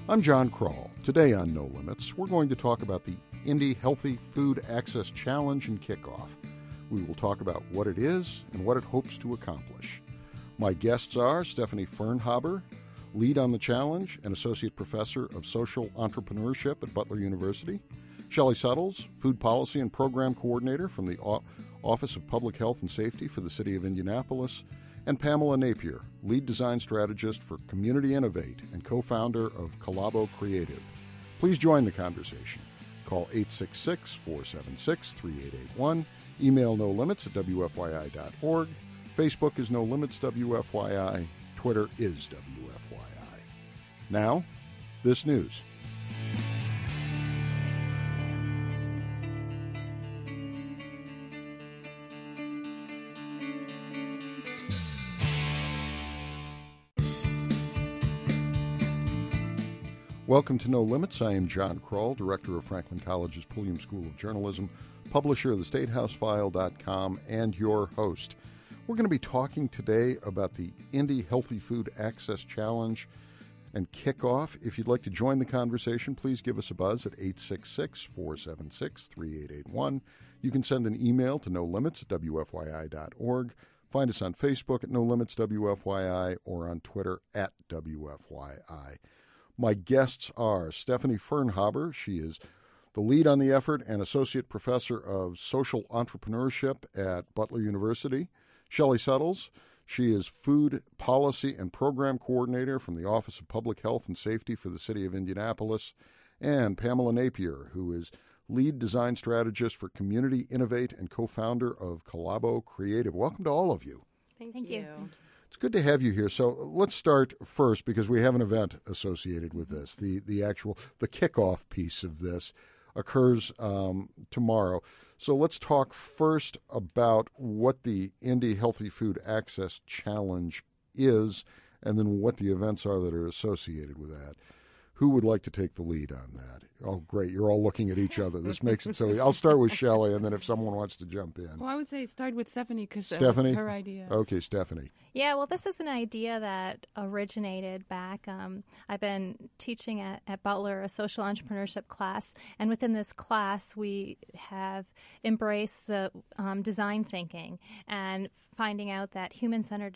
I'm John Kroll. Today on No Limits, we're going to talk about the Indy Healthy Food Access Challenge and Kickoff. We will talk about what it is and what it hopes to accomplish. My guests are Stephanie Fernhaber, lead on the challenge and associate professor of social entrepreneurship at Butler University, Shelley Suttles, food policy and program coordinator from the Office of Public Health and Safety for the City of Indianapolis, and Pamela Napier, lead design strategist for Community Innovate and co-founder of Colabo Creative. Please join the conversation. Call 866-476-3881. Email nolimits@wfyi.org. Facebook is No Limits WFYI. Twitter is WFYI. Now, this news. Welcome to No Limits. I am John Kroll, director of Franklin College's Pulliam School of Journalism, publisher of the StateHouseFile.com, and your host. We're going to be talking today about the Indy Healthy Food Access Challenge and Kickoff. If you'd like to join the conversation, please give us a buzz at 866-476-3881. You can send an email to nolimits@wfyi.org. Find us on Facebook at No Limits WFYI or on Twitter at WFYI. My guests are Stephanie Fernhaber. She is the lead on the effort and associate professor of social entrepreneurship at Butler University. Shelley Suttles. She is food policy and program coordinator from the Office of Public Health and Safety for the City of Indianapolis. And Pamela Napier, who is lead design strategist for Community Innovate and co-founder of Colabo Creative. Welcome to all of you. Thank you. It's good to have you here. So let's start first because we have an event associated with this. The kickoff piece of this occurs tomorrow. So let's talk first about what the Indy Healthy Food Access Challenge is and then what the events are that are associated with that. Who would like to take the lead on that? Oh, great. You're all looking at each other. This makes it so easy. I'll start with Shelley, and then if someone wants to jump in. Well, I would say start with Stephanie because that was her idea. Okay, Stephanie. Yeah, well, this is an idea that originated back. I've been teaching at Butler a social entrepreneurship class, and within this class, we have embraced the design thinking and finding out that the human-centered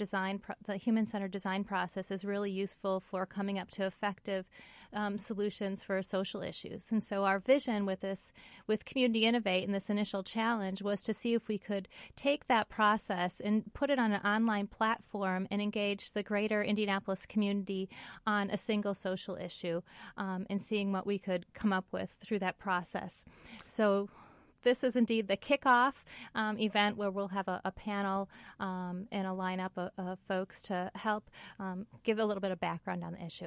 design process is really useful for coming up to effective solutions for social issues. And so our vision with Community Innovate and this initial challenge was to see if we could take that process and put it on an online platform and engage the greater Indianapolis community on a single social issue and seeing what we could come up with through that process. So this is indeed the kickoff event where we'll have a panel and a lineup of folks to help give a little bit of background on the issue.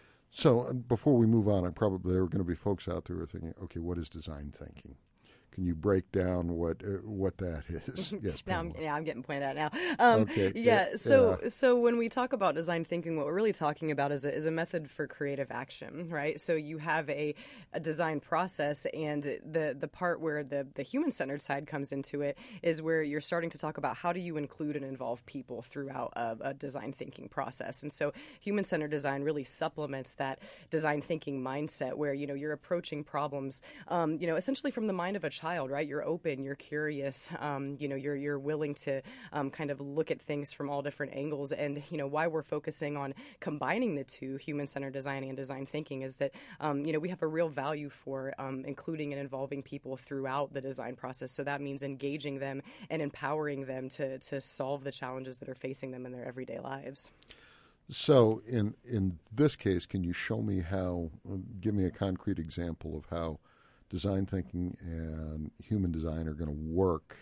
So before we move on, there are going to be folks out there who are thinking, okay, what is design thinking? Can you break down what that is? Yes, I'm getting pointed at now. Okay. So when we talk about design thinking, what we're really talking about is a method for creative action, right? So you have a design process, and the part where the human-centered side comes into it is where you're starting to talk about how do you include and involve people throughout a design thinking process. And so human-centered design really supplements that design thinking mindset where, you're approaching problems, essentially from the mind of a child, right? You're open, you're curious, you're willing to kind of look at things from all different angles. And, why we're focusing on combining the two, human-centered design and design thinking, is that, we have a real value for including and involving people throughout the design process. So that means engaging them and empowering them to solve the challenges that are facing them in their everyday lives. So in this case, can you show me give me a concrete example of how design thinking and human design are going to work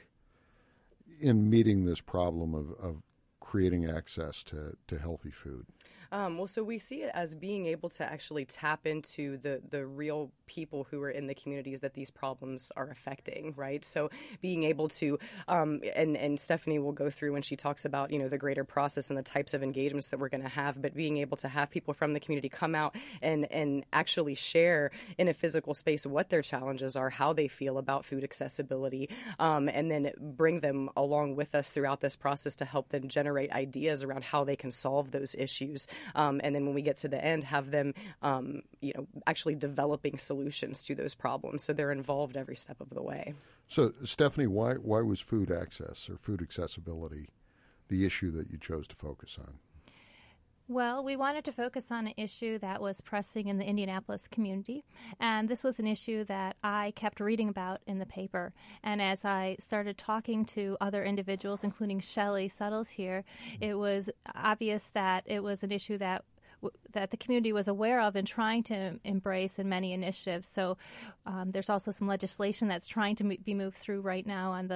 in meeting this problem of creating access to healthy food? So we see it as being able to actually tap into the real people who are in the communities that these problems are affecting, right? So being able to, and Stephanie will go through when she talks about, the greater process and the types of engagements that we're going to have, but being able to have people from the community come out and actually share in a physical space what their challenges are, how they feel about food accessibility, and then bring them along with us throughout this process to help them generate ideas around how they can solve those issues. and then when we get to the end, have them, actually developing solutions to those problems. So they're involved every step of the way. So, Stephanie, why was food access or food accessibility the issue that you chose to focus on? Well, we wanted to focus on an issue that was pressing in the Indianapolis community, and this was an issue that I kept reading about in the paper. And as I started talking to other individuals, including Shelley Suttles here, it was obvious that it was an issue that the community was aware of and trying to embrace in many initiatives. So there's also some legislation that's trying to be moved through right now on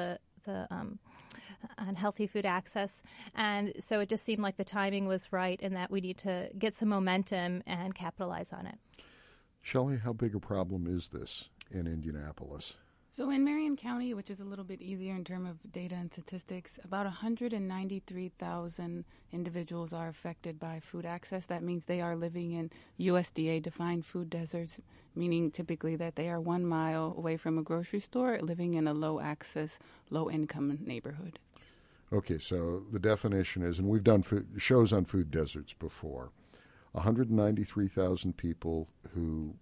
on healthy food access. And so it just seemed like the timing was right and that we need to get some momentum and capitalize on it. Shelley, how big a problem is this in Indianapolis? So in Marion County, which is a little bit easier in terms of data and statistics, about 193,000 individuals are affected by food access. That means they are living in USDA-defined food deserts, meaning typically that they are 1 mile away from a grocery store, living in a low-access, low-income neighborhood. Okay, so the definition is, and we've done shows on food deserts before, 193,000 people who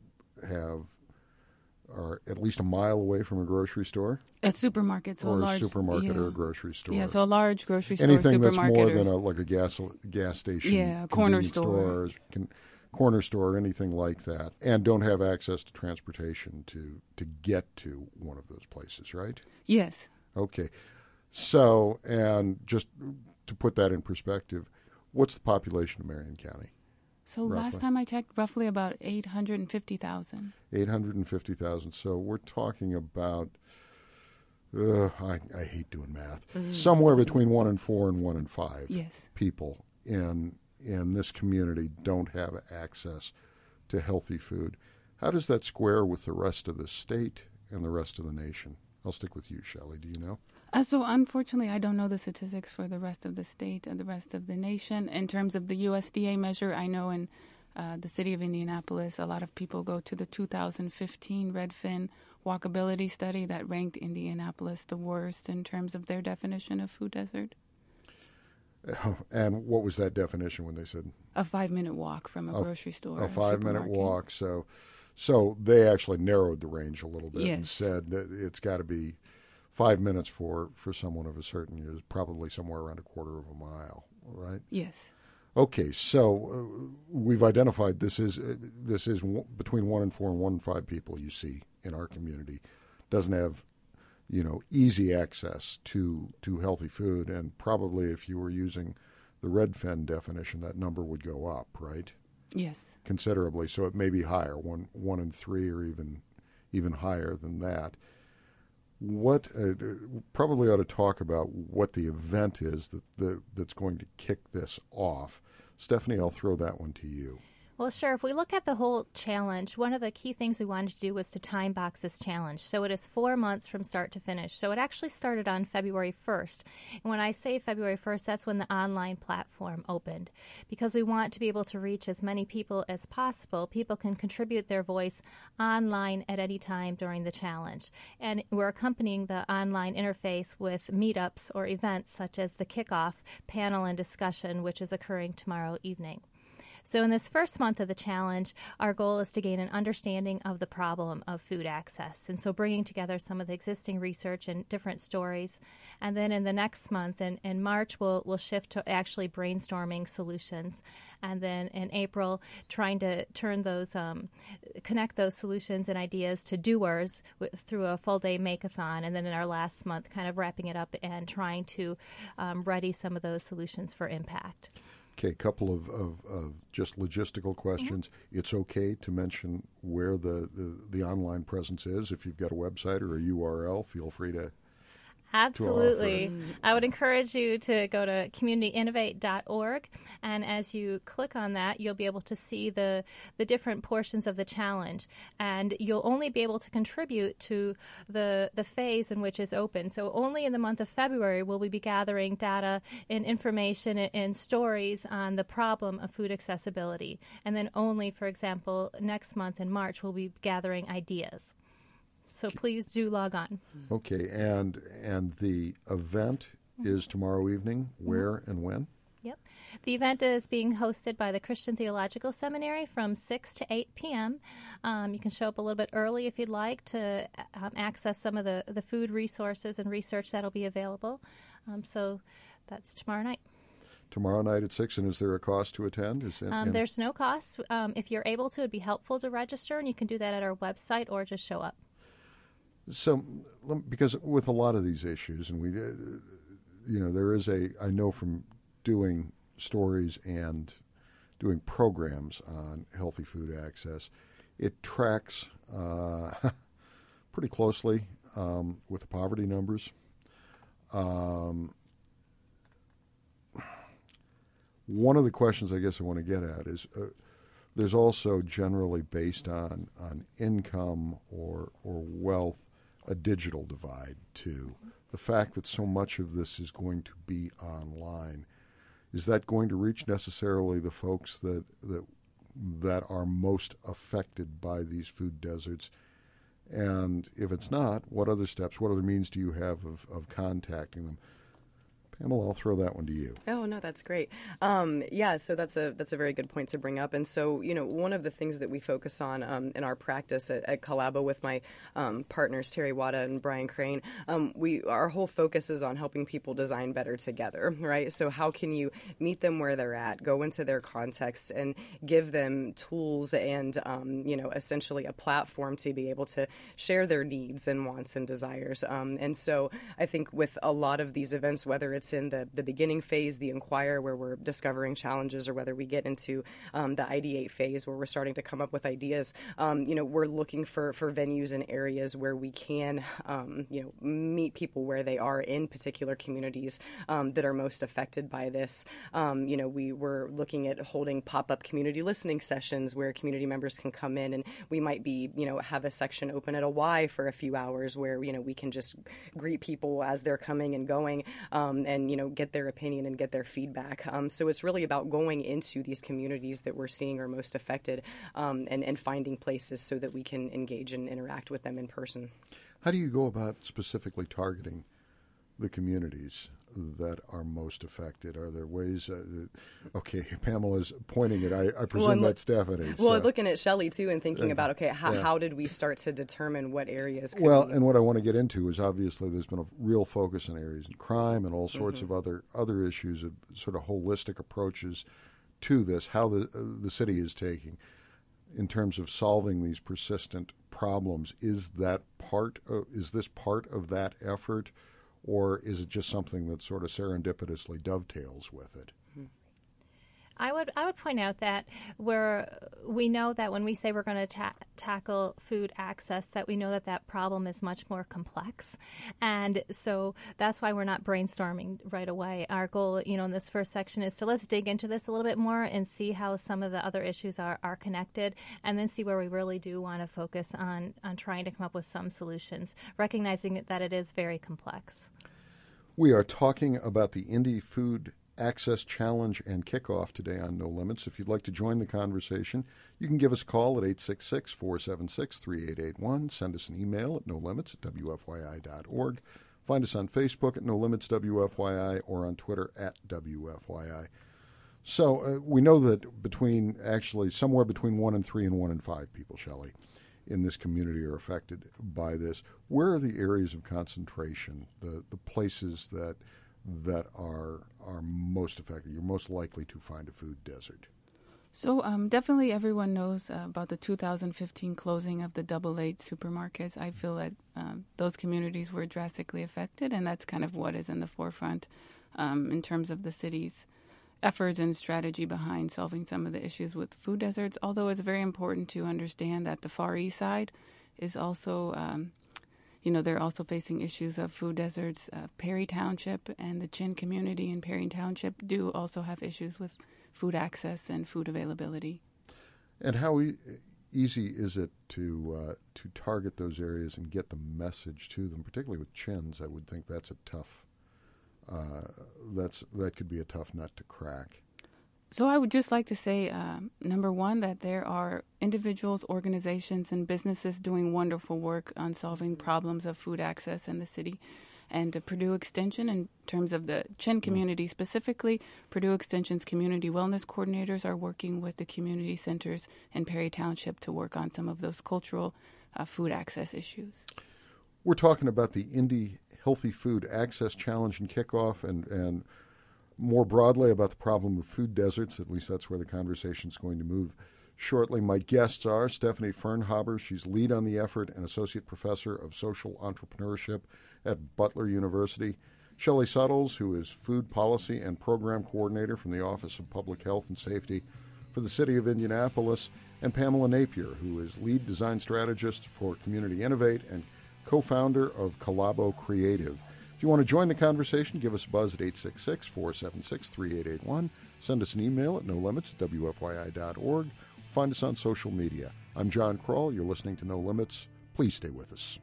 are at least a mile away from a grocery store? A supermarket. So or a large supermarket or a grocery store. Yeah, so a large grocery store, anything supermarket. Anything that's more than a gas station. Yeah, a corner store. Corner store, anything like that. And don't have access to transportation to get to one of those places, right? Yes. Okay. So, and just to put that in perspective, what's the population of Marion County? So last time I checked, roughly about 850,000. 850,000. So we're talking about, I hate doing math, somewhere between 1 in 4 and 1 in 5 people in this community don't have access to healthy food. How does that square with the rest of the state and the rest of the nation? I'll stick with you, Shelley. Do you know? So unfortunately, I don't know the statistics for the rest of the state and the rest of the nation. In terms of the USDA measure, I know in the city of Indianapolis, a lot of people go to the 2015 Redfin walkability study that ranked Indianapolis the worst in terms of their definition of food desert. And what was that definition when they said? A 5-minute walk from a grocery store. A 5-minute walk. So they actually narrowed the range a little bit and said that it's got to be 5 minutes for someone of a certain year, probably somewhere around a quarter of a mile, right? Yes. Okay, so we've identified this is between 1 in 4 and 1 in 5 people you see in our community doesn't have, easy access to healthy food, and probably if you were using the Redfin definition, that number would go up, right? Yes. Considerably, so it may be higher, 1 in 3 or even higher than that. What probably ought to talk about what the event is that's going to kick this off. Stephanie, I'll throw that one to you. Well, sure. If we look at the whole challenge, one of the key things we wanted to do was to time box this challenge. So it is 4 months from start to finish. So it actually started on February 1st. And when I say February 1st, that's when the online platform opened. Because we want to be able to reach as many people as possible. People can contribute their voice online at any time during the challenge. And we're accompanying the online interface with meetups or events such as the kickoff panel and discussion, which is occurring tomorrow evening. So in this first month of the challenge, our goal is to gain an understanding of the problem of food access. And so bringing together some of the existing research and different stories. And then in the next month, in March, we'll shift to actually brainstorming solutions. And then in April, trying to turn those, connect those solutions and ideas to doers through a full-day make-a-thon. And then in our last month, kind of wrapping it up and trying to ready some of those solutions for impact. Okay, a couple of just logistical questions. Mm-hmm. It's okay to mention where the online presence is. If you've got a website or a URL, feel free to. Absolutely. I would encourage you to go to communityinnovate.org, and as you click on that, you'll be able to see the different portions of the challenge, and you'll only be able to contribute to the phase in which it's open. So only in the month of February will we be gathering data and information and stories on the problem of food accessibility, and then only, for example, next month in March, we'll be gathering ideas. So please do log on. Okay, and the event is tomorrow evening. Where and when? Yep. The event is being hosted by the Christian Theological Seminary from 6 to 8 p.m. You can show up a little bit early if you'd like to access some of the food resources and research that will be available. So that's tomorrow night. Tomorrow night at 6, and is there a cost to attend? There's no cost. If you're able to, it'd be helpful to register, and you can do that at our website or just show up. So, because with a lot of these issues, and there is I know from doing stories and doing programs on healthy food access, it tracks pretty closely with the poverty numbers. One of the questions I guess I want to get at is there's also generally based on income or wealth a digital divide too. The fact that so much of this is going to be online, is that going to reach necessarily the folks that are most affected by these food deserts? And if it's not, what other steps, what other means do you have of contacting them? Pamela, I'll throw that one to you. Oh, no, that's great. So that's a very good point to bring up. And so, one of the things that we focus on in our practice at Collabo with my partners, Terry Wada and Brian Crane, our whole focus is on helping people design better together, right? So how can you meet them where they're at, go into their context, and give them tools and, essentially a platform to be able to share their needs and wants and desires. And so I think with a lot of these events, whether it's in the beginning phase, the inquire, where we're discovering challenges, or whether we get into the ideate phase, where we're starting to come up with ideas, we're looking for venues and areas where we can, meet people where they are in particular communities that are most affected by this. We were looking at holding pop-up community listening sessions where community members can come in, and we might be, have a section open at a Y for a few hours where, we can just greet people as they're coming and going, and get their opinion and get their feedback. So it's really about going into these communities that we're seeing are most affected, and finding places so that we can engage and interact with them in person. How do you go about specifically targeting the communities that are most affected? Are there ways? Okay, Pamela's pointing it. I presume that's Stephanie. Well, looking at Shelley too and thinking about, how did we start to determine what areas could and what I want to get into is obviously there's been a real focus in areas in crime and all sorts of other issues of sort of holistic approaches to this, how the city is taking in terms of solving these persistent problems. Is this part of that effort? Or is it just something that sort of serendipitously dovetails with it? I would point out that we know that when we say we're going to tackle food access, that we know that problem is much more complex, and so that's why we're not brainstorming right away. Our goal, in this first section, is to let's dig into this a little bit more and see how some of the other issues are connected, and then see where we really do want to focus on trying to come up with some solutions, recognizing that it is very complex. We are talking about the Indy Food Access Challenge and Kickoff today on No Limits. If you'd like to join the conversation, you can give us a call at 866-476-3881. Send us an email at nolimits@wfyi.org. Find us on Facebook at No Limits WFYI or on Twitter at WFYI. So we know that somewhere between 1 in 3 and 1 in 5 people, Shelley, in this community are affected by this. Where are the areas of concentration, the places that are most affected? You're most likely to find a food desert. So definitely everyone knows about the 2015 closing of the Double 8 supermarkets. I feel that those communities were drastically affected, and that's kind of what is in the forefront in terms of the city's efforts and strategy behind solving some of the issues with food deserts, although it's very important to understand that the Far East Side is also, they're also facing issues of food deserts. Perry Township and the Chin community in Perry Township do also have issues with food access and food availability. And how easy is it to target those areas and get the message to them, particularly with Chins? I would think that's a tough that could be a tough nut to crack. So I would just like to say, number one, that there are individuals, organizations, and businesses doing wonderful work on solving problems of food access in the city. And Purdue Extension, in terms of the Chin community specifically, Purdue Extension's community wellness coordinators are working with the community centers in Perry Township to work on some of those cultural food access issues. We're talking about the Indy Healthy Food Access Challenge and Kickoff, and more broadly about the problem of food deserts. At least that's where the conversation is going to move shortly. My guests are Stephanie Fernhaber. She's lead on the effort and associate professor of social entrepreneurship at Butler University. Shelley Suttles, who is food policy and program coordinator from the Office of Public Health and Safety for the City of Indianapolis. And Pamela Napier, who is lead design strategist for Community Innovate and co-founder of Collabo Creative. If you want to join the conversation, give us a buzz at 866-476-3881. Send us an email at nolimits@wfyi.org. Find us on social media. I'm John Kroll. You're listening to No Limits. Please stay with us.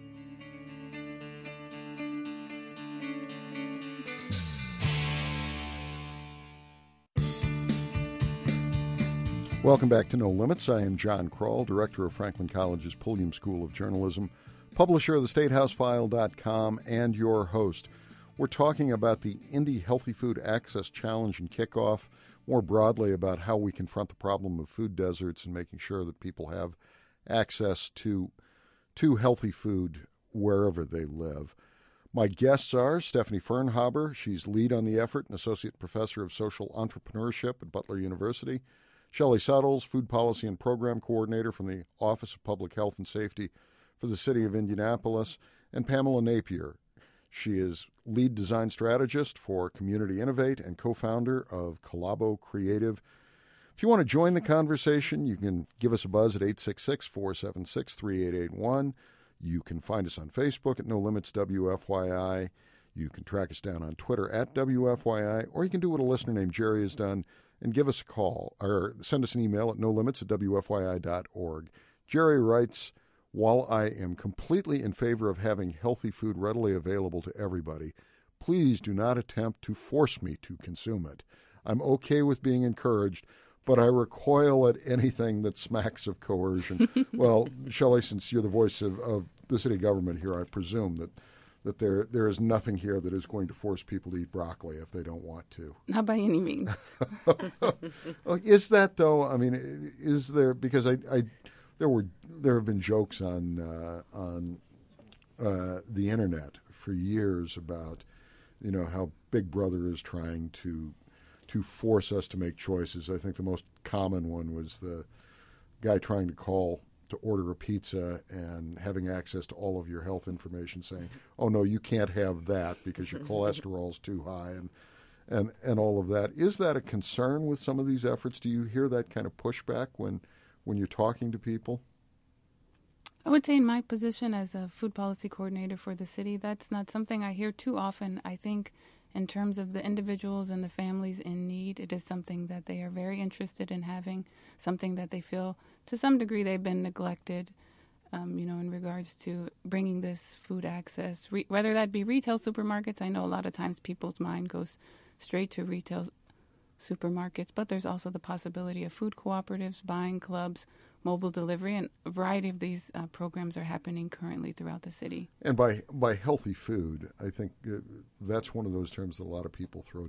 Welcome back to No Limits. I am John Kroll, director of Franklin College's Pulliam School of Journalism, publisher of theStateHouseFile.com, and your host. We're talking about the Indy Healthy Food Access Challenge and Kickoff, more broadly about how we confront the problem of food deserts and making sure that people have access to healthy food wherever they live. My guests are Stephanie Fernhaber. She's lead on the effort and associate professor of social entrepreneurship at Butler University. Shelley Suttles, food policy and program coordinator from the Office of Public Health and Safety for the City of Indianapolis. And Pamela Napier. She is lead design strategist for Community Innovate and co-founder of Collabo Creative. If you want to join the conversation, you can give us a buzz at 866-476-3881. You can find us on Facebook at No Limits WFYI. You can track us down on Twitter at WFYI, or you can do what a listener named Jerry has done and give us a call or send us an email at nolimits@wfyi.org. Jerry writes, while I am completely in favor of having healthy food readily available to everybody, please do not attempt to force me to consume it. I'm okay with being encouraged, but I recoil at anything that smacks of coercion. Well, Shelley, since you're the voice of the city government here, I presume that there is nothing here that is going to force people to eat broccoli if they don't want to. Not by any means. Is that, though? I mean, is there, because there have been jokes on the internet for years about, how Big Brother is trying to force us to make choices. I think the most common one was the guy trying to call to order a pizza and having access to all of your health information, saying, "Oh no, you can't have that because your cholesterol's too high," and all of that. Is that a concern with some of these efforts? Do you hear that kind of pushback when you're talking to people? I would say in my position as a food policy coordinator for the city, that's not something I hear too often. I think in terms of the individuals and the families in need, it is something that they are very interested in having, something that they feel to some degree they've been neglected, in regards to bringing this food access, whether that be retail supermarkets. I know a lot of times people's mind goes straight to retail supermarkets, but there's also the possibility of food cooperatives, buying clubs, mobile delivery, and a variety of these programs are happening currently throughout the city. And by healthy food, I think that's one of those terms that a lot of people throw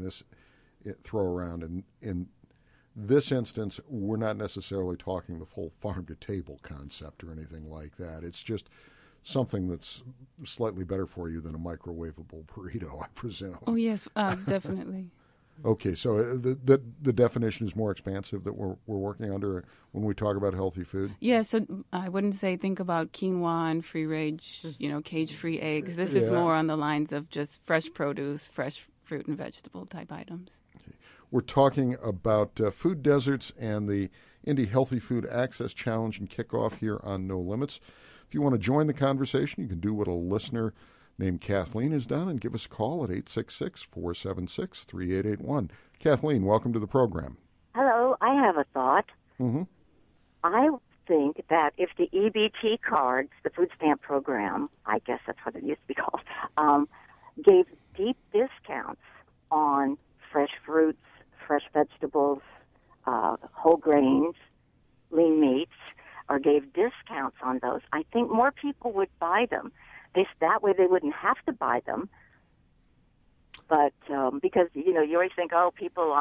around. And in this instance, we're not necessarily talking the full farm-to-table concept or anything like that. It's just something that's slightly better for you than a microwavable burrito, I presume. Oh, yes, definitely. Okay, so the definition is more expansive that we're working under when we talk about healthy food? Yeah, so I wouldn't say think about quinoa and free-range, cage-free eggs. This is more on the lines of just fresh produce, fresh fruit and vegetable type items. Okay. We're talking about food deserts and the Indy Healthy Food Access Challenge and Kickoff here on No Limits. If you want to join the conversation, you can do what a listener named Kathleen has done and give us a call at 866-476-3881. Kathleen, welcome to the program. Hello, I have a thought. Mm-hmm. I think that if the EBT cards, the food stamp program, I guess that's what it used to be called, gave deep discounts on fresh fruits, fresh vegetables, whole grains, lean meats, or gave discounts on those, I think more people would buy them. That way they wouldn't have to buy them. But because you always think, oh, people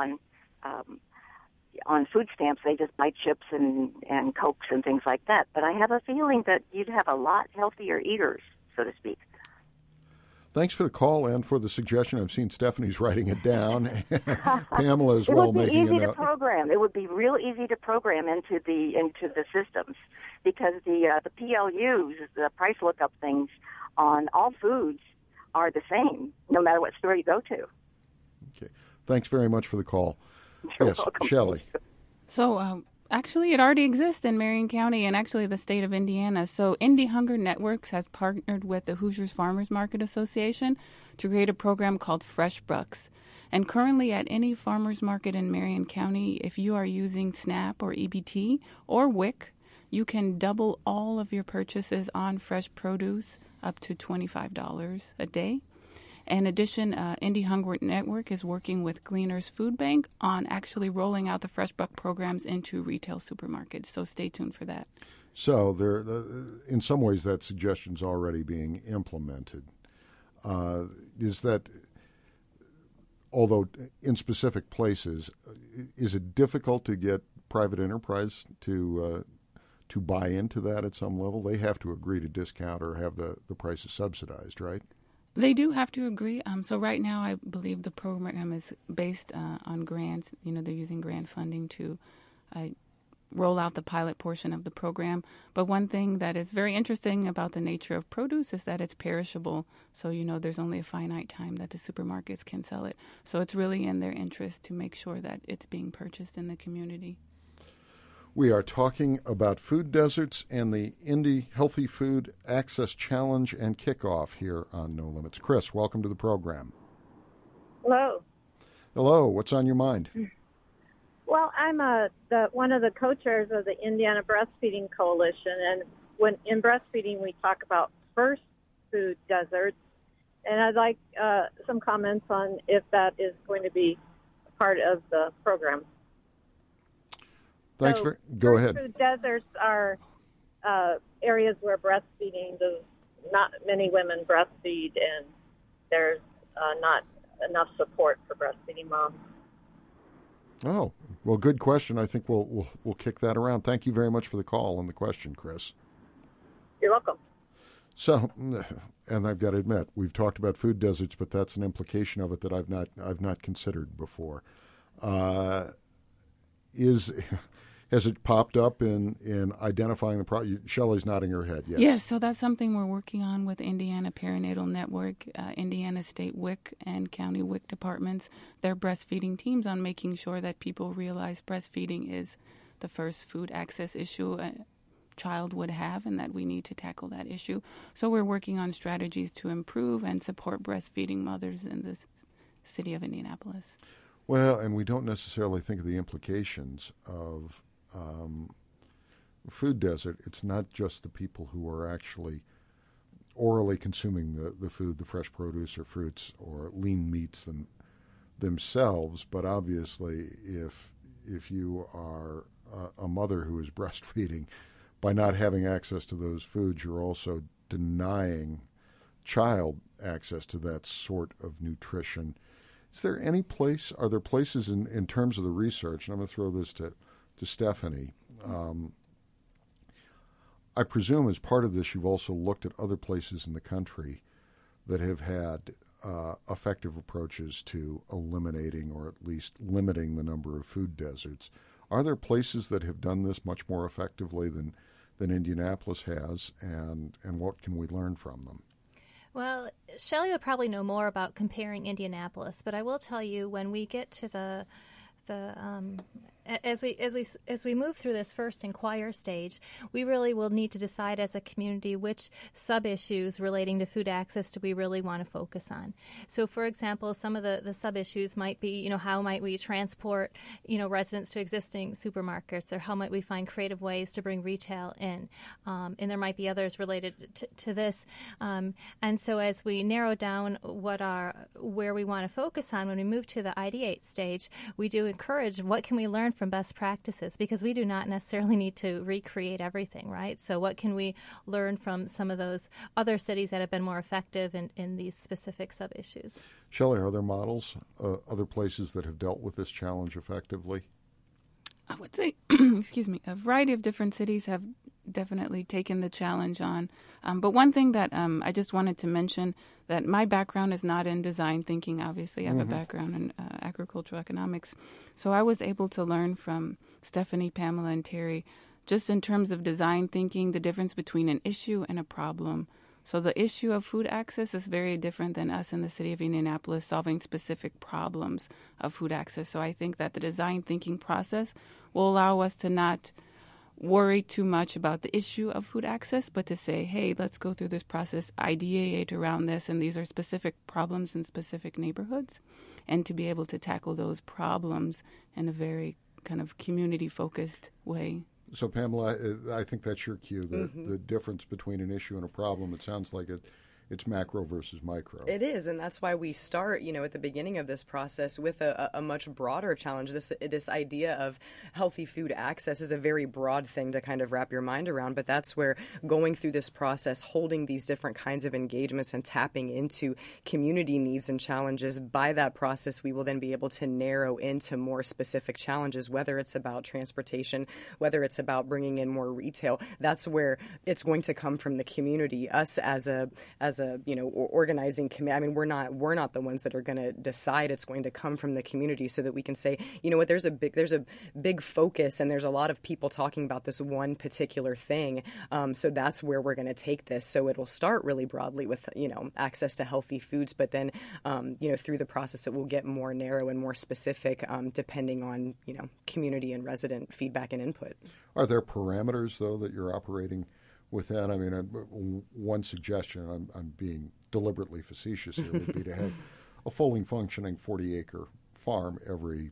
on food stamps, they just buy chips and Cokes and things like that. But I have a feeling that you'd have a lot healthier eaters, so to speak. Thanks for the call and for the suggestion. I've seen Stephanie's writing it down. Pamela as well making it. It would be easy to program. It would be real easy to program into the systems, because the PLUs, the price lookup things on all foods, are the same no matter what store you go to. Okay. Thanks very much for the call. You're yes, welcome. Shelley. So actually, it already exists in Marion County and actually the state of Indiana. So Indie Hunger Networks has partnered with the Hoosiers Farmers Market Association to create a program called Fresh Bucks. And currently at any farmers market in Marion County, if you are using SNAP or EBT or WIC, you can double all of your purchases on fresh produce up to $25 a day. In addition, Indie Hunger Network is working with Gleaners Food Bank on actually rolling out the Fresh Buck programs into retail supermarkets. So stay tuned for that. So there, in some ways, that suggestion's already being implemented. Is that, although in specific places, is it difficult to get private enterprise to buy into that at some level? They have to agree to discount or have the prices subsidized, right? They do have to agree. So right now, I believe the program is based on grants. They're using grant funding to roll out the pilot portion of the program. But one thing that is very interesting about the nature of produce is that it's perishable. So, there's only a finite time that the supermarkets can sell it. So it's really in their interest to make sure that it's being purchased in the community. We are talking about food deserts and the Indie Healthy Food Access Challenge and Kickoff here on No Limits. Chris, welcome to the program. Hello. Hello. What's on your mind? Well, I'm one of the co-chairs of the Indiana Breastfeeding Coalition, and when in breastfeeding we talk about first food deserts, and I'd like some comments on if that is going to be part of the program. Thanks so go ahead. Food deserts are areas where breastfeeding, not many women breastfeed, and there's not enough support for breastfeeding moms. Oh, well, good question. I think we'll kick that around. Thank you very much for the call and the question, Chris. You're welcome. So, and I've got to admit, we've talked about food deserts, but that's an implication of it that I've not considered before. Has it popped up in identifying the problem? Shelley's nodding her head, yes. Yes, so that's something we're working on with Indiana Perinatal Network, Indiana State WIC and County WIC departments, their breastfeeding teams, on making sure that people realize breastfeeding is the first food access issue a child would have and that we need to tackle that issue. So we're working on strategies to improve and support breastfeeding mothers in the city of Indianapolis. Well, and we don't necessarily think of the implications of food desert. It's not just the people who are actually orally consuming the food, the fresh produce or fruits or lean meats themselves, but obviously if you are a mother who is breastfeeding, by not having access to those foods, you're also denying child access to that sort of nutrition. Is there any place, are there places in terms of the research, and I'm going to throw this to Stephanie, I presume as part of this you've also looked at other places in the country that have had effective approaches to eliminating or at least limiting the number of food deserts. Are there places that have done this much more effectively than Indianapolis has, and what can we learn from them? Well, Shelley would probably know more about comparing Indianapolis, but I will tell you when we get to as we move through this first inquire stage, we really will need to decide as a community which sub-issues relating to food access do we really want to focus on. So, for example, some of the sub-issues might be, how might we transport, residents to existing supermarkets, or how might we find creative ways to bring retail in, and there might be others related to this. And so, as we narrow down where we want to focus on when we move to the ideate stage, we do encourage what can we learn from best practices, because we do not necessarily need to recreate everything, right? So what can we learn from some of those other cities that have been more effective in these specific sub-issues? Shelley, are there models, other places that have dealt with this challenge effectively? I would say, excuse me, a variety of different cities have definitely taken the challenge on. But one thing that I just wanted to mention, that my background is not in design thinking, obviously. I have a background in agricultural economics. So I was able to learn from Stephanie, Pamela, and Terry, just in terms of design thinking, the difference between an issue and a problem. So the issue of food access is very different than us in the city of Indianapolis solving specific problems of food access. So I think that the design thinking process will allow us to not worry too much about the issue of food access, but to say, hey, let's go through this process, ideate around this, and these are specific problems in specific neighborhoods, and to be able to tackle those problems in a very kind of community-focused way. So, Pamela, I think that's your cue, the difference between an issue and a problem. It sounds like it's macro versus micro. It is, and that's why we start, at the beginning of this process with a much broader challenge. This idea of healthy food access is a very broad thing to kind of wrap your mind around, but that's where going through this process, holding these different kinds of engagements and tapping into community needs and challenges, by that process we will then be able to narrow into more specific challenges, whether it's about transportation, whether it's about bringing in more retail. That's where it's going to come from the community. Us as a organizing committee. I mean, we're not the ones that are going to decide. It's going to come from the community, so that we can say, there's a big focus, and there's a lot of people talking about this one particular thing. So that's where we're going to take this. So it'll start really broadly with access to healthy foods, but then through the process it will get more narrow and more specific, depending on community and resident feedback and input. Are there parameters though that you're operating with that? I mean, one suggestion, I'm being deliberately facetious here, would be to have a fully functioning 40-acre farm every,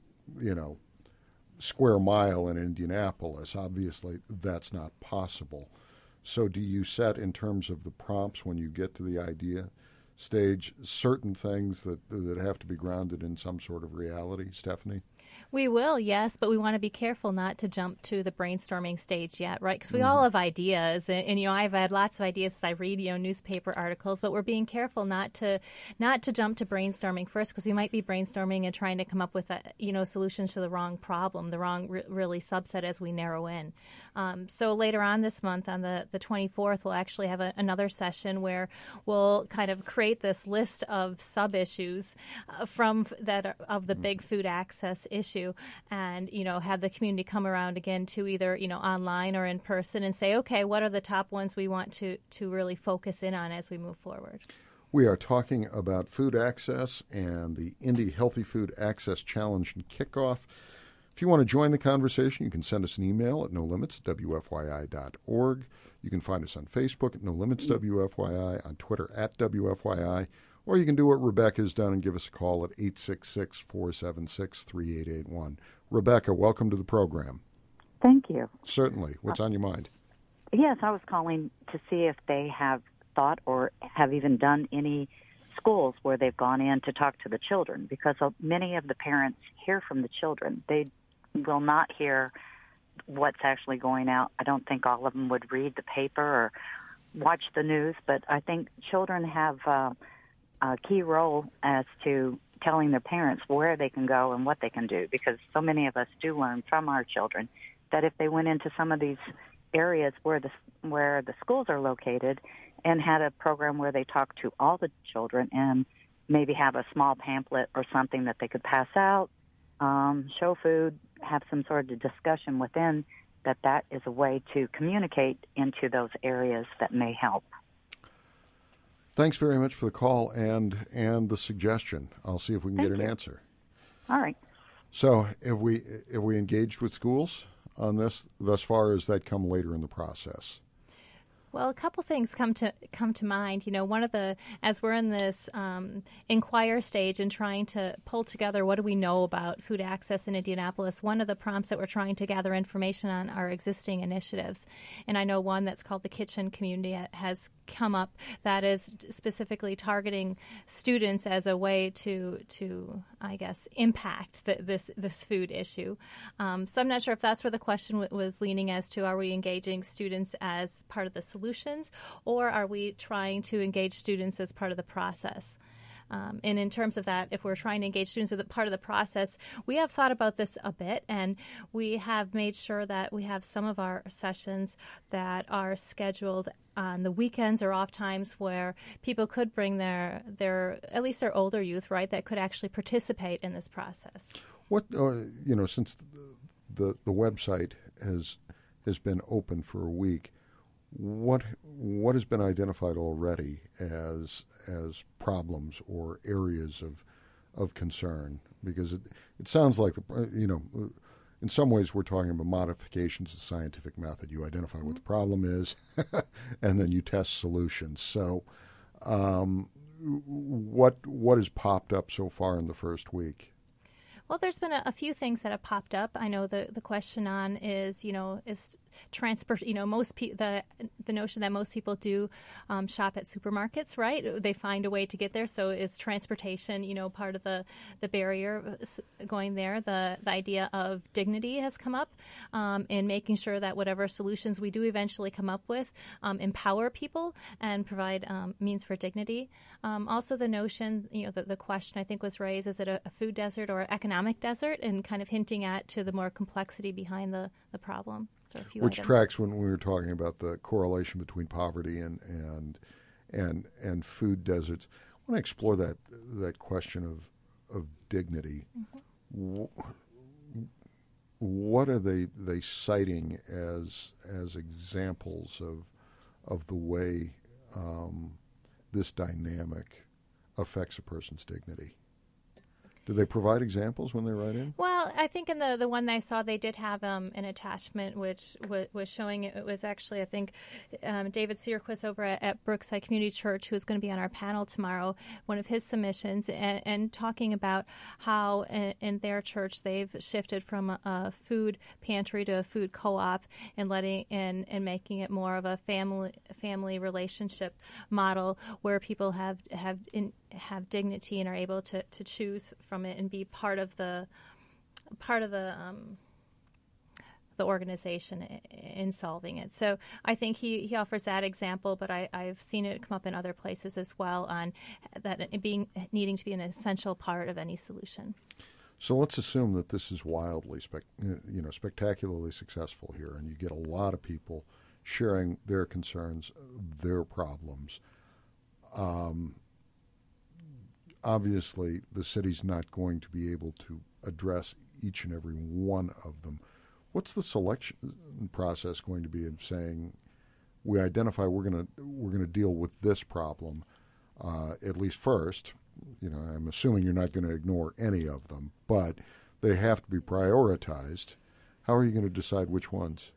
square mile in Indianapolis. Obviously, that's not possible. So do you set, in terms of the prompts when you get to the idea stage, certain things that have to be grounded in some sort of reality? Stephanie? We will, yes, but we want to be careful not to jump to the brainstorming stage yet, right? Because we all have ideas, and I've had lots of ideas as I read, newspaper articles, but we're being careful not to jump to brainstorming first, because we might be brainstorming and trying to come up with solutions to the wrong problem, the wrong really subset as we narrow in. So later on this month, on the 24th, we'll actually have another session where we'll kind of create this list of sub-issues of the big food access issue, and have the community come around again to either online or in person and say, okay, what are the top ones we want to really focus in on as we move forward. We are talking about food access and the Indy Healthy Food Access Challenge and Kickoff. If you want to join the conversation, you can send us an email at nolimits@wfyi.org. You can find us on Facebook at NoLimitsWFYI, on Twitter at WFYI, or you can do what Rebecca has done and give us a call at 866-476-3881. Rebecca, welcome to the program. Thank you. Certainly. What's on your mind? Yes, I was calling to see if they have thought or have even done any schools where they've gone in to talk to the children, because many of the parents hear from the children. They will not hear what's actually going out. I don't think all of them would read the paper or watch the news, but I think children have a key role as to telling their parents where they can go and what they can do, because so many of us do learn from our children that if they went into some of these areas where the schools are located and had a program where they talk to all the children and maybe have a small pamphlet or something that they could pass out, show food, have some sort of discussion within, that is a way to communicate into those areas that may help. Thanks very much for the call and the suggestion. I'll see if we can get an answer. All right. So have we engaged with schools on this thus far, or has that come later in the process? Well, a couple things come to mind. One of as we're in this inquire stage and trying to pull together what do we know about food access in Indianapolis, one of the prompts that we're trying to gather information on are existing initiatives. And I know one that's called the Kitchen Community has come up that is specifically targeting students as a way to impact this food issue. So I'm not sure if that's where the question was leaning as to, are we engaging students as part of the solutions, or are we trying to engage students as part of the process? And in terms of that, if we're trying to engage students as part of the process, we have thought about this a bit, and we have made sure that we have some of our sessions that are scheduled on the weekends or off times where people could bring their at least their older youth, right, that could actually participate in this process. What since the website has been open for a week, what has been identified already as problems or areas of concern? Because it sounds like in some ways we're talking about modifications of the scientific method. You identify what the problem is, and then you test solutions. So, what has popped up so far in the first week? Well, there's been a few things that have popped up. I know the question on is transport. The notion that most people do shop at supermarkets, right? They find a way to get there. So is transportation, part of the barrier going there? The idea of dignity has come up, in making sure that whatever solutions we do eventually come up with empower people and provide means for dignity. Also, the notion, the question I think was raised: is it a food desert or economic desert, and kind of hinting to the more complexity behind the problem. So which items. Tracks when we were talking about the correlation between poverty and food deserts. I want to explore that question of dignity. Mm-hmm. What are they citing as examples of the way this dynamic affects a person's dignity? Do they provide examples when they write in? Well, I think in the one I saw, they did have an attachment which was showing it was actually, I think, David Searquist over at Brookside Community Church, who is going to be on our panel tomorrow, one of his submissions, and talking about how in their church they've shifted from a food pantry to a food co-op and making it more of a family relationship model where people have dignity and are able to choose from it and be part of the organization in solving it. So I think he offers that example, but I've seen it come up in other places as well on that needing to be an essential part of any solution. So let's assume that this is wildly spectacularly successful here, and you get a lot of people sharing their concerns, their problems. Obviously, the city's not going to be able to address each and every one of them. What's the selection process going to be of saying, we identify we're going to deal with this problem, at least first? I'm assuming you're not going to ignore any of them, but they have to be prioritized. How are you going to decide which ones?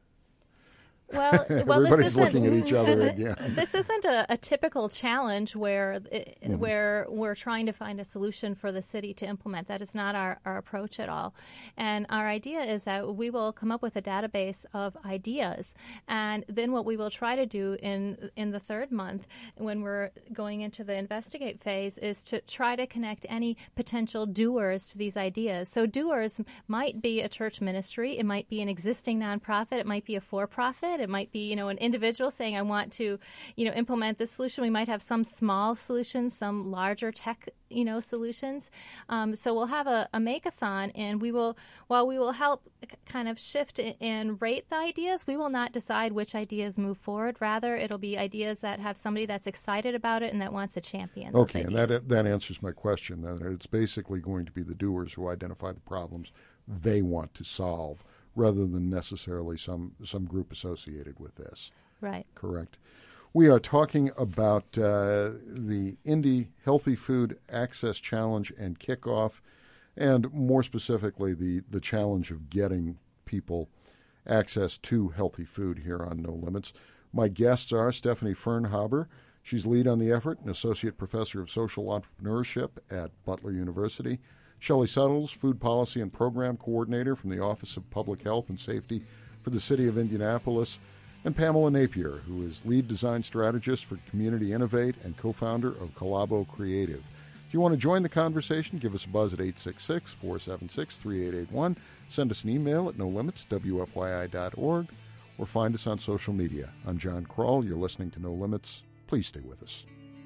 Well, everybody's looking at each other again. This isn't a typical challenge where we're trying to find a solution for the city to implement. That is not our approach at all. And our idea is that we will come up with a database of ideas, and then what we will try to do in the third month, when we're going into the investigate phase, is to try to connect any potential doers to these ideas. So doers might be a church ministry, it might be an existing nonprofit, it might be a for-profit. It might be, an individual saying, I want to, implement this solution. We might have some small solutions, some larger tech, solutions. So we'll have a make-a-thon, and we will help kind of shift and rate the ideas, we will not decide which ideas move forward. Rather, it'll be ideas that have somebody that's excited about it and that wants to champion those ideas. And that answers my question, that it's basically going to be the doers who identify the problems they want to solve, rather than necessarily some group associated with this. Right. Correct. We are talking about the Indy Healthy Food Access Challenge and Kickoff, and more specifically, the challenge of getting people access to healthy food here on No Limits. My guests are Stephanie Fernhaber. She's lead on the effort and associate professor of social entrepreneurship at Butler University. Shelley Suttles, Food Policy and Program Coordinator from the Office of Public Health and Safety for the City of Indianapolis, and Pamela Napier, who is Lead Design Strategist for Community Innovate and co-founder of Collabo Creative. If you want to join the conversation, give us a buzz at 866-476-3881. Send us an email at nolimits@wfyi.org or find us on social media. I'm John Kroll. You're listening to No Limits. Please stay with us.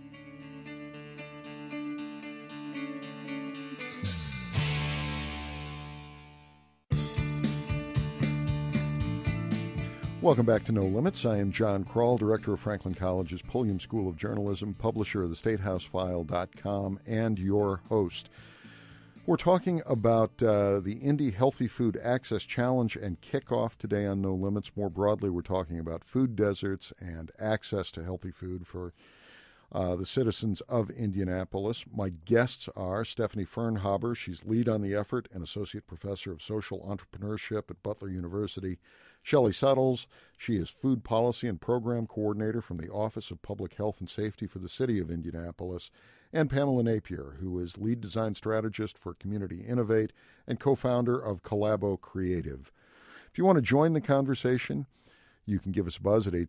Welcome back to No Limits. I am John Kroll, director of Franklin College's Pulliam School of Journalism, publisher of theStateHouseFile.com, and your host. We're talking about the Indy Healthy Food Access Challenge and kickoff today on No Limits. More broadly, we're talking about food deserts and access to healthy food for the citizens of Indianapolis. My guests are Stephanie Fernhaber. She's lead on the effort and associate professor of social entrepreneurship at Butler University. Shelley Suttles, she is food policy and program coordinator from the Office of Public Health and Safety for the City of Indianapolis. And Pamela Napier, who is lead design strategist for Community Innovate and co-founder of Collabo Creative. If you want to join the conversation, you can give us a buzz at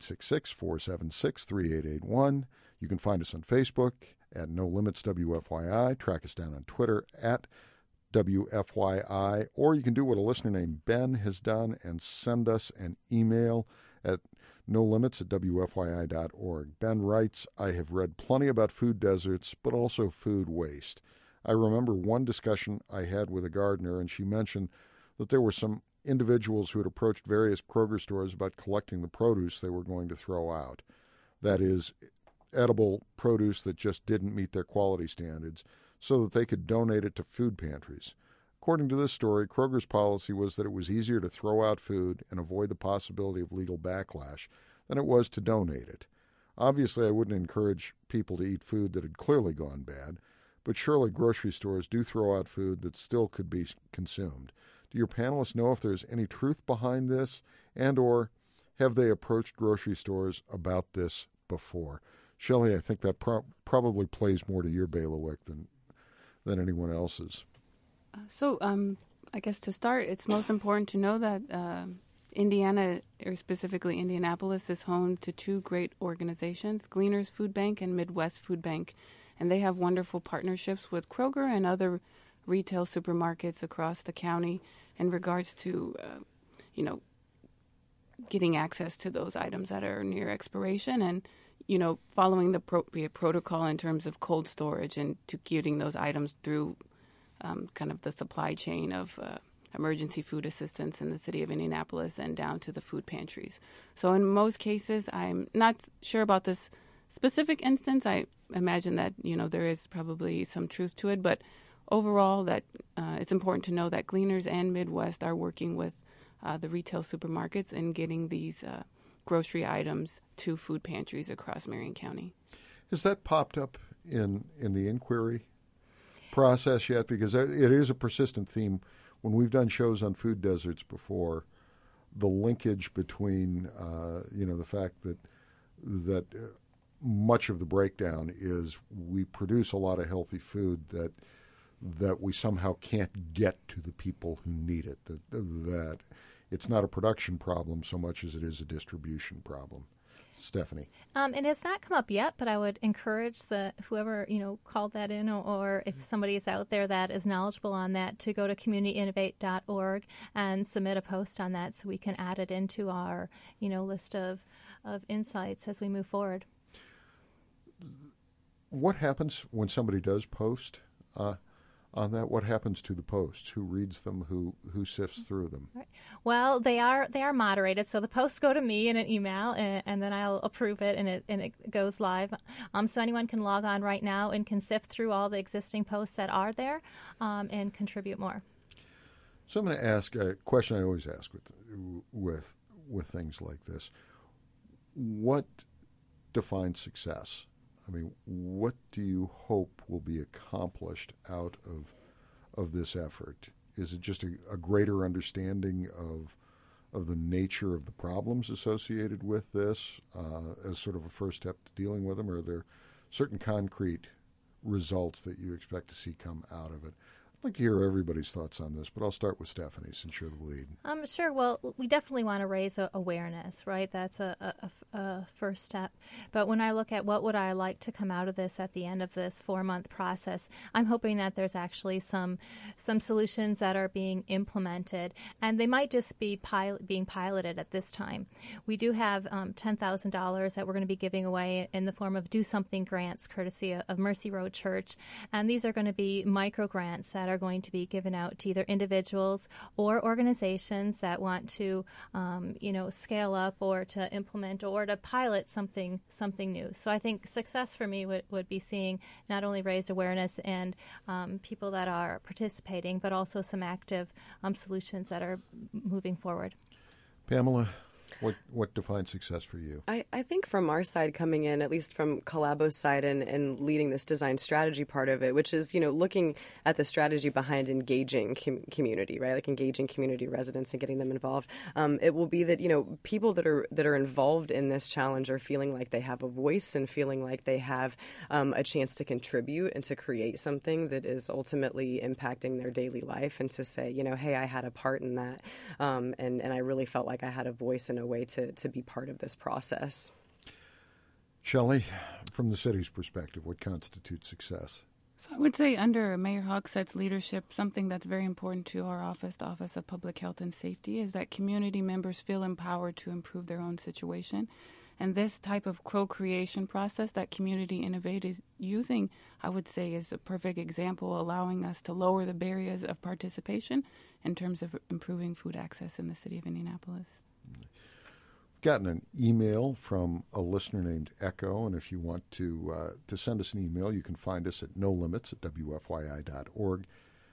866-476-3881. You can find us on Facebook at No Limits WFYI. Track us down on Twitter at WFYI. Or you can do what a listener named Ben has done and send us an email at nolimits@wfyi.org. Ben writes, I have read plenty about food deserts, but also food waste. I remember one discussion I had with a gardener, and she mentioned that there were some individuals who had approached various Kroger stores about collecting the produce they were going to throw out. That is, edible produce that just didn't meet their quality standards, so that they could donate it to food pantries. According to this story, Kroger's policy was that it was easier to throw out food and avoid the possibility of legal backlash than it was to donate it. Obviously, I wouldn't encourage people to eat food that had clearly gone bad, but surely grocery stores do throw out food that still could be consumed. Do your panelists know if there's any truth behind this, and or have they approached grocery stores about this before? Shelley, I think that probably plays more to your bailiwick than anyone else's. I guess to start, it's most important to know that Indiana, or specifically Indianapolis, is home to two great organizations, Gleaners Food Bank and Midwest Food Bank, and they have wonderful partnerships with Kroger and other retail supermarkets across the county in regards to, getting access to those items that are near expiration and, following the appropriate protocol in terms of cold storage and to getting those items through kind of the supply chain of emergency food assistance in the city of Indianapolis and down to the food pantries. So in most cases, I'm not sure about this specific instance. I imagine that, there is probably some truth to it, but overall that it's important to know that Gleaners and Midwest are working with the retail supermarkets in getting these grocery items to food pantries across Marion County. Has that popped up in the inquiry process yet? Because it is a persistent theme. When we've done shows on food deserts before, the linkage between, the fact that much of the breakdown is we produce a lot of healthy food that we somehow can't get to the people who need it, that it's not a production problem so much as it is a distribution problem. Stephanie. It has not come up yet, but I would encourage whoever, called that in or if somebody is out there that is knowledgeable on that to go to communityinnovate.org and submit a post on that so we can add it into our, list of insights as we move forward. What happens when somebody does post on that? What happens to the posts? Who reads them? Who sifts through them? Right. Well, they are moderated, so the posts go to me in an email, and then I'll approve it, and it goes live. So anyone can log on right now and can sift through all the existing posts that are there and contribute more. So I'm going to ask a question I always ask with things like this: what defines success? I mean, what do you hope will be accomplished out of this effort? Is it just a greater understanding of the nature of the problems associated with this as sort of a first step to dealing with them, or are there certain concrete results that you expect to see come out of it? I'd like to hear everybody's thoughts on this, but I'll start with Stephanie since you're the lead. Sure. Well, we definitely want to raise awareness, right? That's a first step. But when I look at what would I like to come out of this at the end of this 4-month process, I'm hoping that there's actually some solutions that are being implemented, and they might just be being piloted at this time. We do have $10,000 that we're going to be giving away in the form of Do Something grants, courtesy of Mercy Road Church, and these are going to be micro grants that are going to be given out to either individuals or organizations that want to, scale up or to implement or to pilot something new. So I think success for me would be seeing not only raised awareness and people that are participating, but also some active solutions that are moving forward. Pamela, what defines success for you? I think from our side coming in, at least from Colabo's side and leading this design strategy part of it, which is, looking at the strategy behind engaging community, right? Like engaging community residents and getting them involved. It will be that, people that are involved in this challenge are feeling like they have a voice and feeling like they have a chance to contribute and to create something that is ultimately impacting their daily life, and to say, hey, I had a part in that. And I really felt like I had a voice and a way to be part of this process. Shelley, from the city's perspective, what constitutes success? So I would say under Mayor Hogshead's leadership, something that's very important to our office, the Office of Public Health and Safety, is that community members feel empowered to improve their own situation. And this type of co-creation process that Community Innovate is using, I would say, is a perfect example, allowing us to lower the barriers of participation in terms of improving food access in the city of Indianapolis. Gotten an email from a listener named Echo, and if you want to send us an email, you can find us at nolimits@wfyi.org.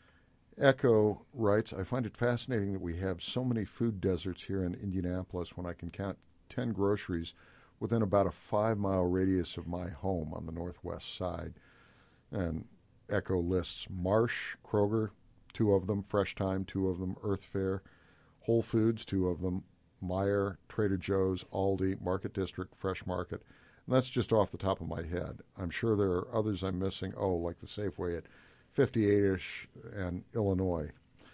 Echo writes, I find it fascinating that we have so many food deserts here in Indianapolis when I can count 10 groceries within about a 5-mile radius of my home on the northwest side. And Echo lists Marsh, Kroger, 2 of them, Fresh Time, 2 of them, Earth Fare, Whole Foods, 2 of them, Meijer, Trader Joe's, Aldi, Market District, Fresh Market. And that's just off the top of my head. I'm sure there are others I'm missing, like the Safeway at 58-ish and Illinois.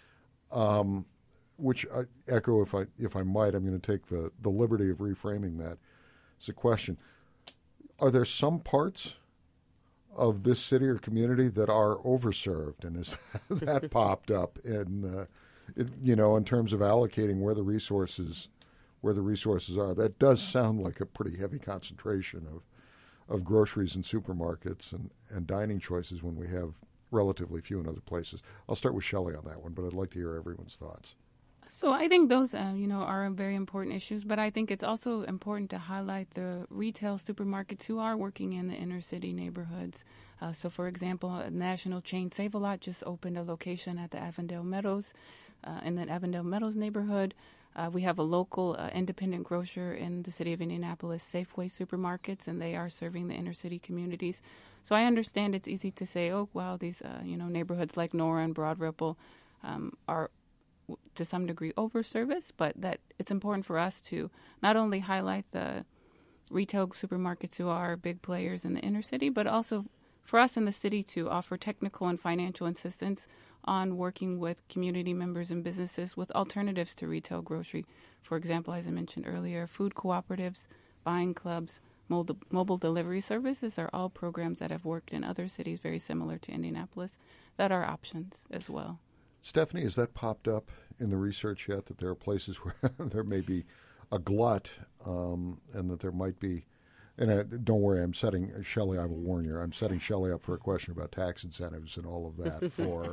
Which, Echo, if I might, I'm going to take the liberty of reframing that as a question. Are there some parts of this city or community that are overserved? And has that popped up in terms of allocating where the resources are? That does sound like a pretty heavy concentration of groceries and supermarkets and dining choices when we have relatively few in other places. I'll start with Shelley on that one, but I'd like to hear everyone's thoughts. So I think those, are very important issues, but I think it's also important to highlight the retail supermarkets who are working in the inner city neighborhoods. So, for example, a national chain, Save-A-Lot, just opened a location at the Avondale Meadows, in the Avondale Meadows neighborhood. We have a local independent grocer in the city of Indianapolis, Safeway Supermarkets, and they are serving the inner city communities. So I understand it's easy to say, these, neighborhoods like Nora and Broad Ripple are to some degree over-serviced, but that it's important for us to not only highlight the retail supermarkets who are big players in the inner city, but also for us in the city to offer technical and financial assistance on working with community members and businesses with alternatives to retail grocery. For example, as I mentioned earlier, food cooperatives, buying clubs, mobile delivery services are all programs that have worked in other cities very similar to Indianapolis that are options as well. Stephanie, has that popped up in the research yet, that there are places where there may be a glut and that there might be, and don't worry, I'm setting Shelley, I will warn you, I'm setting Shelley up for a question about tax incentives and all of that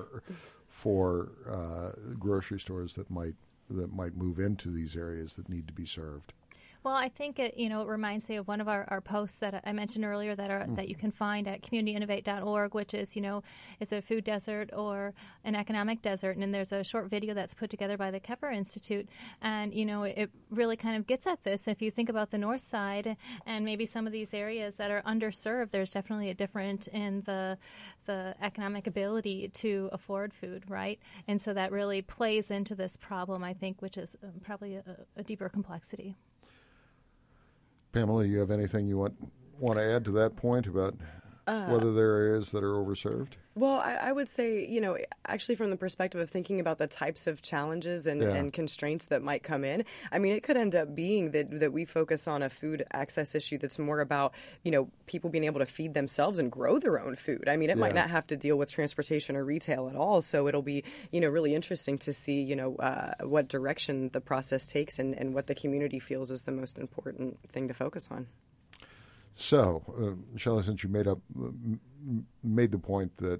for grocery stores that might move into these areas that need to be served. Well, I think it reminds me of one of our posts that I mentioned earlier that you can find at communityinnovate.org, which is is it a food desert or an economic desert? And there's a short video that's put together by the Kepper Institute, and it really kind of gets at this. If you think about the north side and maybe some of these areas that are underserved, there's definitely a difference in the economic ability to afford food, right? And so that really plays into this problem, I think, which is probably a deeper complexity. Pamela, you have anything you want to add to that point about whether there are areas that are overserved? Well, I would say, actually from the perspective of thinking about the types of challenges and constraints that might come in, I mean, it could end up being that we focus on a food access issue that's more about, people being able to feed themselves and grow their own food. I mean, it might not have to deal with transportation or retail at all. So it'll be, really interesting to see, what direction the process takes and what the community feels is the most important thing to focus on. So, Shelley, since you made the point that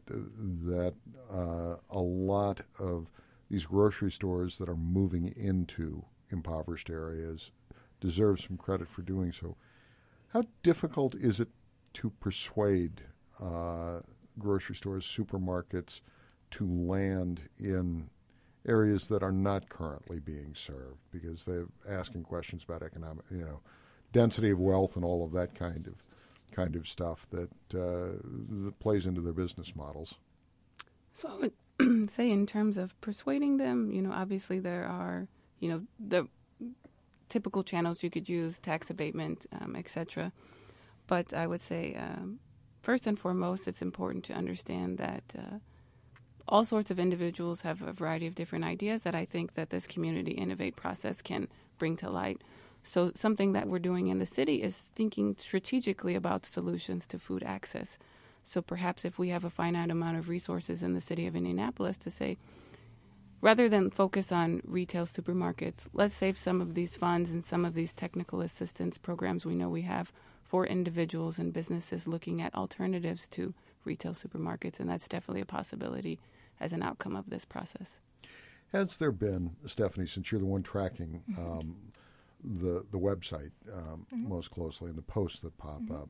a lot of these grocery stores that are moving into impoverished areas deserve some credit for doing so, how difficult is it to persuade grocery stores, supermarkets, to land in areas that are not currently being served because they're asking questions about economic, density of wealth and all of that kind of stuff that plays into their business models? So I would say in terms of persuading them, obviously there are, the typical channels you could use, tax abatement, etc. But I would say first and foremost, it's important to understand that all sorts of individuals have a variety of different ideas that I think that this Community Innovate process can bring to light. So something that we're doing in the city is thinking strategically about solutions to food access. So perhaps if we have a finite amount of resources in the city of Indianapolis to say, rather than focus on retail supermarkets, let's save some of these funds and some of these technical assistance programs we know we have for individuals and businesses looking at alternatives to retail supermarkets. And that's definitely a possibility as an outcome of this process. Has there been, Stephanie, since you're the one tracking the website most closely and the posts that pop up,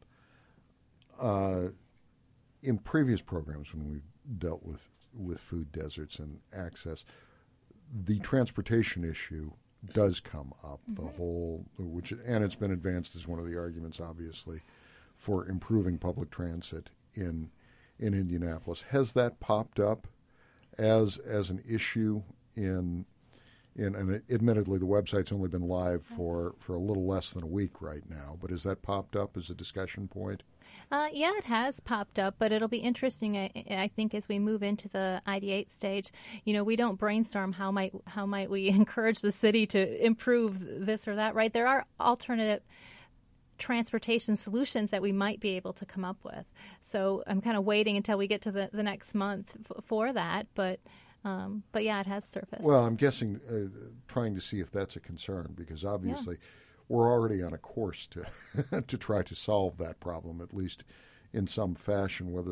in previous programs when we've dealt with food deserts and access, the transportation issue does come up. The whole, and it's been advanced as one of the arguments, obviously, for improving public transit in Indianapolis. Has that popped up as an issue and admittedly, the website's only been live for a little less than a week right now, but has that popped up as a discussion point? Yeah, it has popped up, but it'll be interesting, I think, as we move into the ideate stage. We don't brainstorm how might we encourage the city to improve this or that, right? There are alternative transportation solutions that we might be able to come up with. So I'm kind of waiting until we get to the next month for that, but yeah, it has surfaced. Well, I'm guessing trying to see if that's a concern because obviously we're already on a course to to try to solve that problem, at least in some fashion, whether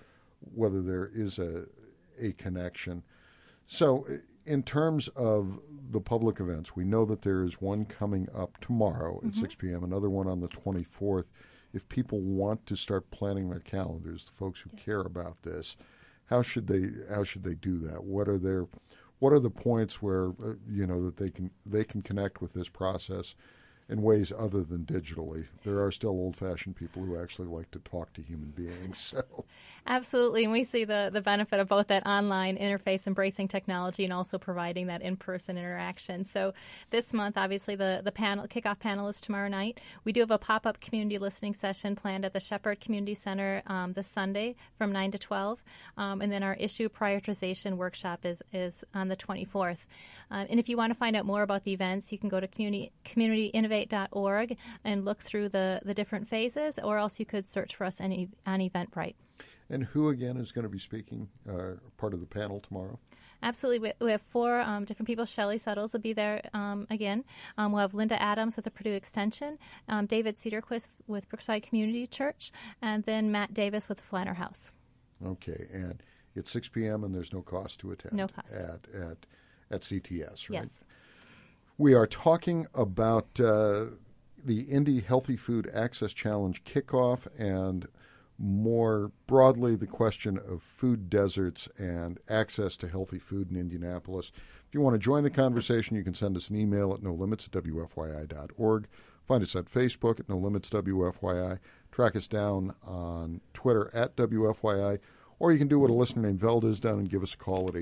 there is a connection. So in terms of the public events, we know that there is one coming up tomorrow at 6 p.m., another one on the 24th. If people want to start planning their calendars, the folks who care about this, how should they do that? What are the points where that they can connect with this process in ways other than digitally? There are still old-fashioned people who actually like to talk to human beings. So absolutely, and we see the benefit of both that online interface, embracing technology, and also providing that in-person interaction. So this month, obviously, the kickoff panel is tomorrow night. We do have a pop-up community listening session planned at the Shepherd Community Center this Sunday from 9 to 12, and then our issue prioritization workshop is on the 24th. And if you want to find out more about the events, you can go to communityinnovate.org and look through the different phases, or else you could search for us on Eventbrite. And who, again, is going to be speaking, part of the panel tomorrow? Absolutely. We have 4 different people. Shelley Settles will be there again. We'll have Linda Adams with the Purdue Extension, David Cedarquist with Brookside Community Church, and then Matt Davis with the Flanner House. Okay. And it's 6 p.m. and there's no cost to attend. No cost. At CTS, right? Yes. We are talking about the Indy Healthy Food Access Challenge kickoff and more broadly the question of food deserts and access to healthy food in Indianapolis. If you want to join the conversation, you can send us an email at nolimits@wfyi.org. Find us at Facebook at nolimitswfyi. Track us down on Twitter at WFYI. Or you can do what a listener named Velda has done and give us a call at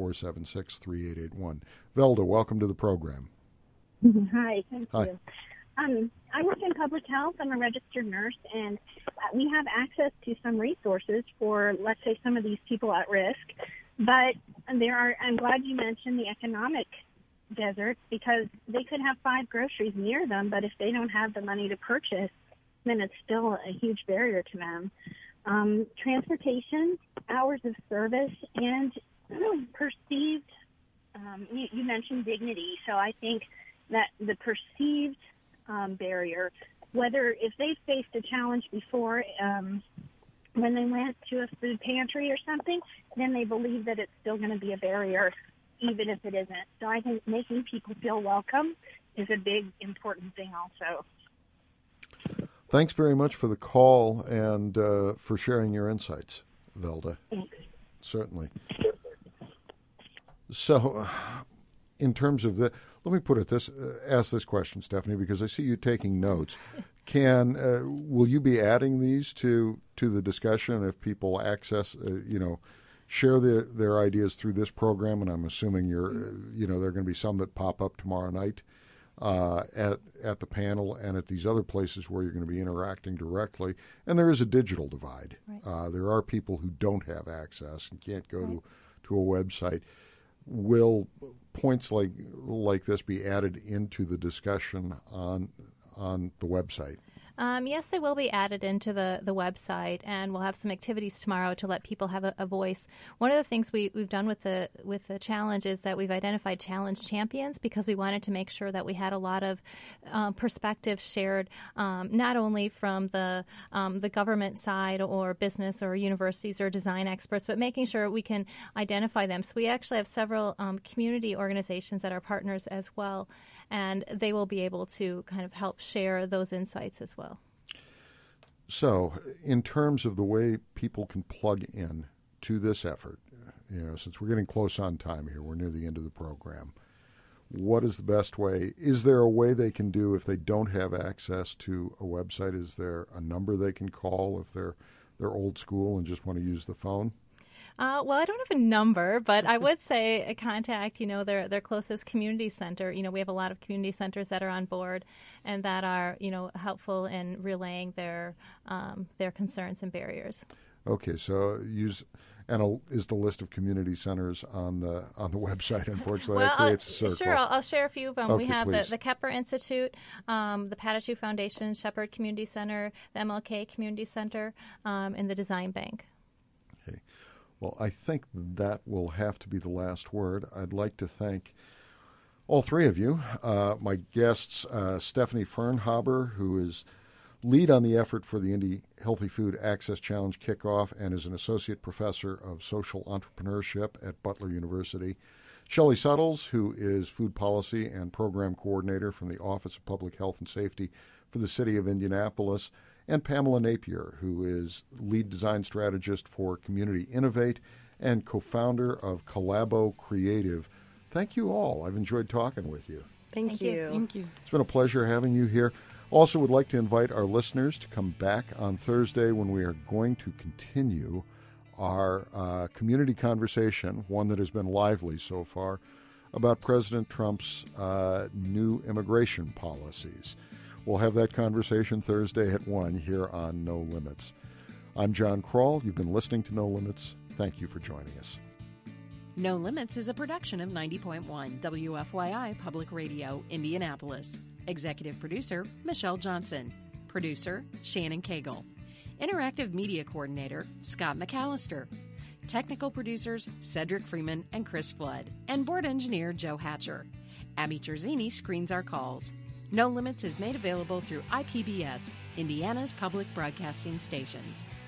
866-476-3881. Velda, welcome to the program. Hi, thank you. I work in public health. I'm a registered nurse, and we have access to some resources for, let's say, some of these people at risk. But I'm glad you mentioned the economic deserts, because they could have 5 groceries near them, but if they don't have the money to purchase, then it's still a huge barrier to them. Transportation, hours of service, and perceived, you mentioned dignity, so I think that the perceived barrier, whether if they've faced a challenge before when they went to a food pantry or something, then they believe that it's still going to be a barrier, even if it isn't. So I think making people feel welcome is a big, important thing also. Thanks very much for the call and for sharing your insights, Velda. Thanks. Certainly. So, in terms of the, let me put it this, ask this question, Stephanie, because I see you taking notes. Will you be adding these to the discussion if people access, share their ideas through this program? And I'm assuming there are going to be some that pop up tomorrow night at the panel and at these other places where you're going to be interacting directly. And there is a digital divide. Right. There are people who don't have access and can't go to a website. Will points like this be added into the discussion on the website? Yes, they will be added into the website, and we'll have some activities tomorrow to let people have a voice. One of the things we've done with the challenge is that we've identified challenge champions, because we wanted to make sure that we had a lot of perspectives shared, not only from the government side or business or universities or design experts, but making sure we can identify them. So we actually have several community organizations that are partners as well, and they will be able to kind of help share those insights as well. So, in terms of the way people can plug in to this effort, since we're getting close on time here, we're near the end of the program, what is the best way? Is there a way they can do if they don't have access to a website? Is there a number they can call if they're old school and just want to use the phone? Well, I don't have a number, but I would say contact, their closest community center. We have a lot of community centers that are on board and that are, helpful in relaying their concerns and barriers. Okay, so is the list of community centers on the website? Unfortunately, that creates a circle. Sure, I'll share a few of them. Okay, we have please. the Kepper Institute, the Patachou Foundation, Shepherd Community Center, the MLK Community Center, and the Design Bank. Okay. Well, I think that will have to be the last word. I'd like to thank all three of you. My guests, Stephanie Fernhaber, who is lead on the effort for the Indy Healthy Food Access Challenge kickoff and is an associate professor of social entrepreneurship at Butler University. Shelley Suttles, who is food policy and program coordinator from the Office of Public Health and Safety for the City of Indianapolis. And Pamela Napier, who is lead design strategist for Community Innovate and co-founder of Collabo Creative. Thank you all. I've enjoyed talking with you. Thank you. Thank you. It's been a pleasure having you here. Also would like to invite our listeners to come back on Thursday when we are going to continue our community conversation, one that has been lively so far, about President Trump's new immigration policies. We'll have that conversation Thursday at 1 here on No Limits. I'm John Kroll. You've been listening to No Limits. Thank you for joining us. No Limits is a production of 90.1 WFYI Public Radio, Indianapolis. Executive producer, Michelle Johnson. Producer, Shannon Cagle. Interactive media coordinator, Scott McAllister. Technical producers, Cedric Freeman and Chris Flood. And board engineer, Joe Hatcher. Abby Terzini screens our calls. No Limits is made available through IPBS, Indiana's public broadcasting stations.